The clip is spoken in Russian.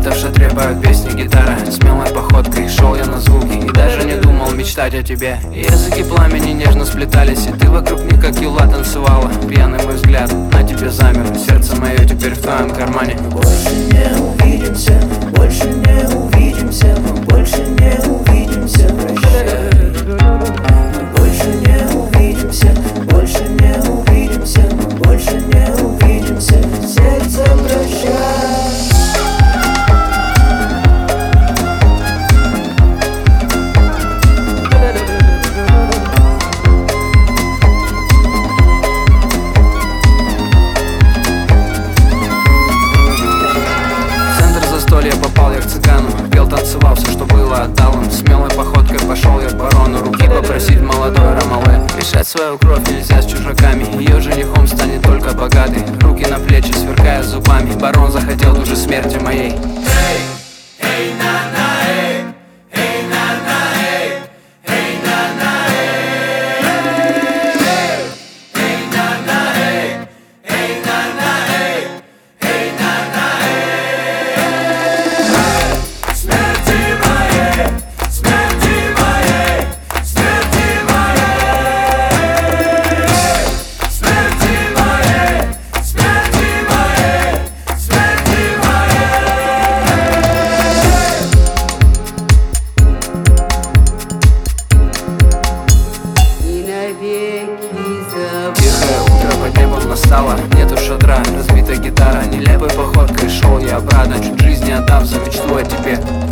Где-то в шатре поют песни гитара. Смелой походкой шел я на звуки и даже не думал мечтать о тебе. Языки пламени нежно сплетались, и ты вокруг них как юла танцевала. Пьяный мой взгляд на тебе замер, сердце мое теперь в твоем кармане. Больше не увидимся, больше не увидимся, мы больше не увидимся, прощай. Мы больше не увидимся, больше не увидимся, мы больше не увидимся, сердце прощай. Попал я к цыгану, пел, танцевал, все, что было, отдал им. Смелой походкой пошел я к барону, руки попросить молодой Ромале. Мешать свою кровь нельзя с чужаками, ее женихом станет только богатый. Руки на плечи, сверкая зубами, барон захотел души смерти моей. Эй, эй, на-на, эй, эй, на-на, эй, эй, на-на, эй, эй, на-на, эй, эй, на-на, эй, эй, на-на, эй. Тихое утро под небом настало, нету шатра, разбита гитара. Нелепой походкой шел я обратно, чуть жизни отдав за мечту о тебе.